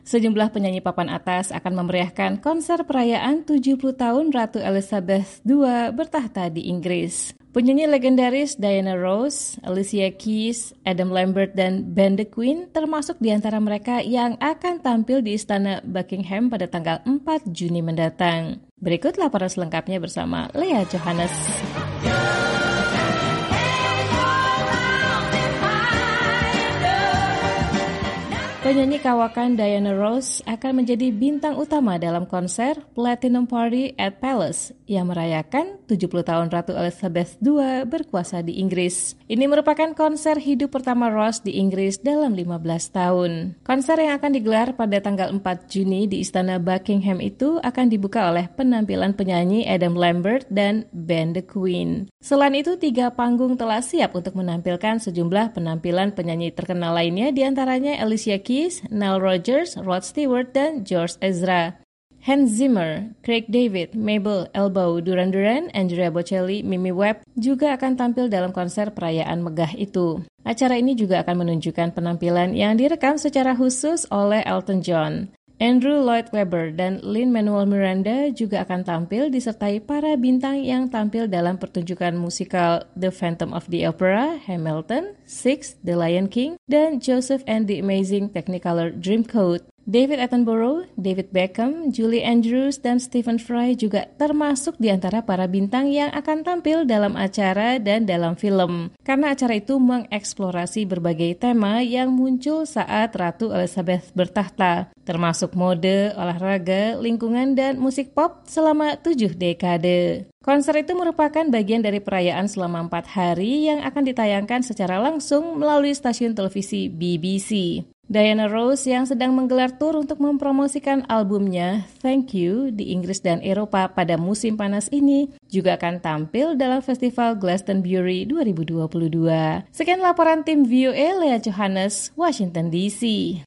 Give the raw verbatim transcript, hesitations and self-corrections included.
Sejumlah penyanyi papan atas akan memeriahkan konser perayaan tujuh puluh tahun Ratu Elizabeth kedua bertahta di Inggris. Penyanyi legendaris Diana Ross, Alicia Keys, Adam Lambert, dan Band The Queen termasuk di antara mereka yang akan tampil di Istana Buckingham pada tanggal empat Juni mendatang. Berikut laporan selengkapnya bersama Lea Johannes. Penyanyi kawakan Diana Ross akan menjadi bintang utama dalam konser Platinum Party at Palace yang merayakan tujuh puluh tahun Ratu Elizabeth kedua berkuasa di Inggris. Ini merupakan konser hidup pertama Ross di Inggris dalam lima belas tahun. Konser yang akan digelar pada tanggal empat Juni di Istana Buckingham itu akan dibuka oleh penampilan penyanyi Adam Lambert dan Band The Queen. Selain itu, tiga panggung telah siap untuk menampilkan sejumlah penampilan penyanyi terkenal lainnya, diantaranya Alicia Keys, Nile Rodgers, Rod Stewart, dan George Ezra. Hans Zimmer, Craig David, Mabel, Elbow, Duran Duran, Andrea Bocelli, Mimi Webb juga akan tampil dalam konser perayaan megah itu. Acara ini juga akan menunjukkan penampilan yang direkam secara khusus oleh Elton John. Andrew Lloyd Webber dan Lin-Manuel Miranda juga akan tampil disertai para bintang yang tampil dalam pertunjukan musikal The Phantom of the Opera, Hamilton, Six, The Lion King, dan Joseph and the Amazing Technicolor Dreamcoat. David Attenborough, David Beckham, Julie Andrews, dan Stephen Fry juga termasuk di antara para bintang yang akan tampil dalam acara dan dalam film. Karena acara itu mengeksplorasi berbagai tema yang muncul saat Ratu Elizabeth bertahta, termasuk mode, olahraga, lingkungan, dan musik pop selama tujuh dekade. Konser itu merupakan bagian dari perayaan selama empat hari yang akan ditayangkan secara langsung melalui stasiun televisi B B C. Diana Ross yang sedang menggelar tur untuk mempromosikan albumnya Thank You di Inggris dan Eropa pada musim panas ini juga akan tampil dalam festival Glastonbury dua ribu dua puluh dua. Sekian laporan tim V O A, Lea Johannes, Washington D C.